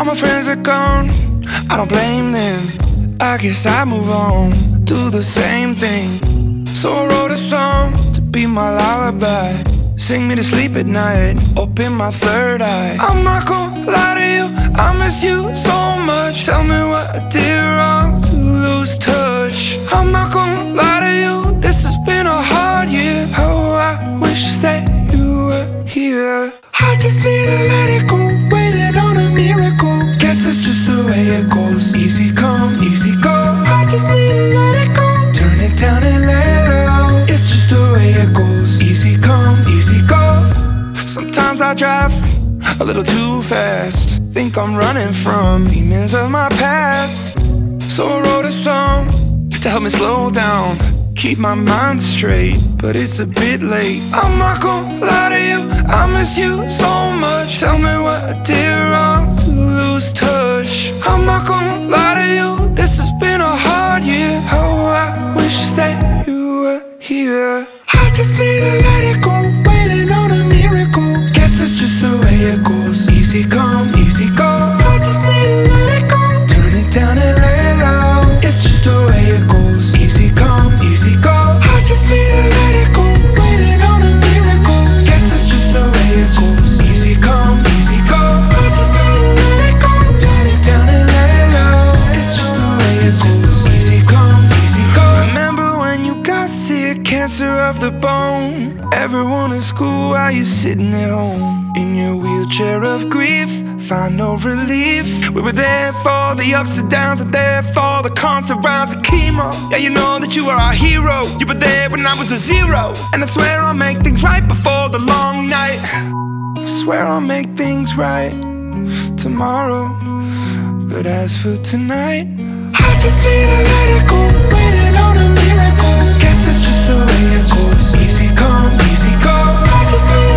All my friends are gone, I don't blame them. I guess I move on, do the same thing. So I wrote a song to be my lullaby, sing me to sleep at night, open my third eye. I'm not gonna lie to you, I miss you so much. Tell me what I did wrong to lose touch. I'm not gonna lie to you, this has been a hard year. Oh, I wish that you were here. I just need to let it go, waiting on a miracle. Guess that's just the way it goes, easy come, easy go. I just need to let it go, turn it down and lay low. It's just the way it goes, easy come, easy go. Sometimes I drive a little too fast, think I'm running from demons of my past. So I wrote a song to help me slow down, keep my mind straight, but it's a bit late. I'm not gonna lie to you, I miss you so much. Tell me what I did wrong to lose touch. I'm not gonna lie to you, this has been a hard year. Oh, I wish that you were here. I just need to let it go, waiting on a miracle. Guess that's just the way it goes, easy come, easy go. I just need to let it go, turn it down and lay low. It's just the way it goes, easy come, easy go. I just need to let it go, waiting on a miracle. Guess that's just the way it goes, easy come, easy go. I just need to let it go, turn it down and lay low. It's just the way it goes, easy come, easy go. Remember when you got sick, cancer of the bone? Everyone in school, while you sitting at home in your wheelchair of grief, find no relief. We were there for the ups and downs, and there for the constant rounds of chemo. Yeah, you know that you are our hero. You were there when I was a zero, and I swear I'll make things right before the long night. I swear I'll make things right tomorrow, but as for tonight, I just need to let it go, waiting on a miracle. Guess that's just the way it goes, easy come, easy go. I just need